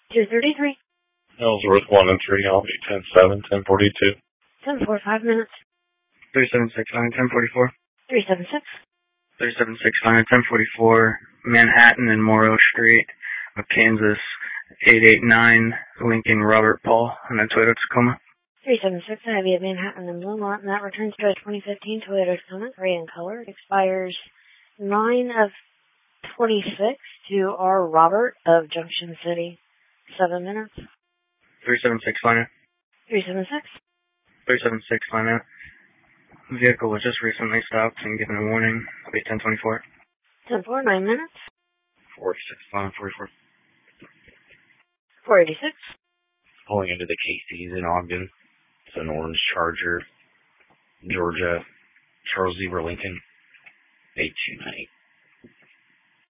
233. Ellsworth 1 and 3, I'll be 10-7, 10-42. 10-4, 5 minutes. 3769, 1044. 376. 3769, 1044, Manhattan and Morrow Street of Kansas, 889, Lincoln Robert Paul, and a Toyota Tacoma. 376, I have you at Manhattan and Bloomont, and that returns to a 2015 Toyota Tacoma, gray in color. It expires 9 of 26 to R. Robert of Junction City. 7 minutes. 376 line 376. 376 line Vehicle was just recently stopped and given a warning. I'll be 1024. 10-4, 9 minutes. 46 line 44. 486. Pulling into the Casey's in Ogden. It's an orange Charger, Georgia, Charles Zebra Lincoln, 829.